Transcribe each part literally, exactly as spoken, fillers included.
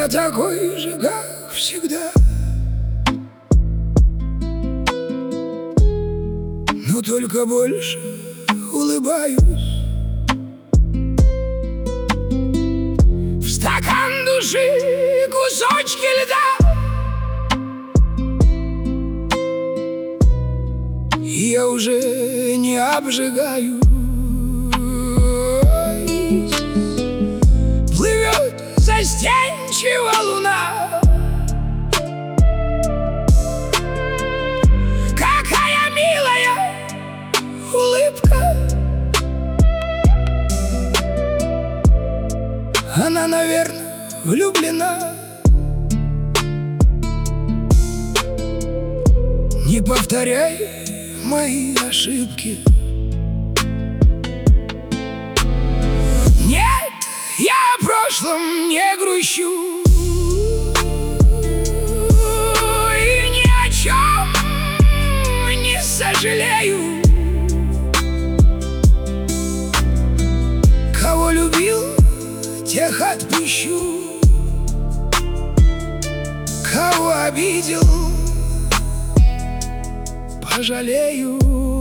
Я такой же, как всегда, но только больше улыбаюсь. В стакан души кусочки льда, и я уже не обжигаюсь. Плывет застенчиво луна, какая милая улыбка. Она, наверное, влюблена. Не повторяй мои ошибки. Нет, я о прошлом не грущу и ни о чем не сожалею. Кого любил, тех отпущу. Кого обидел, пожалею.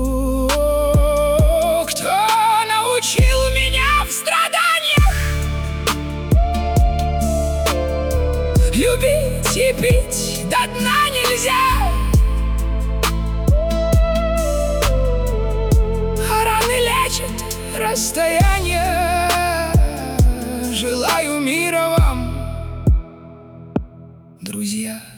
Кто научил меня в страданиях любить и пить до дна нельзя, а раны лечат расстояние. Желаю мира вам, друзья.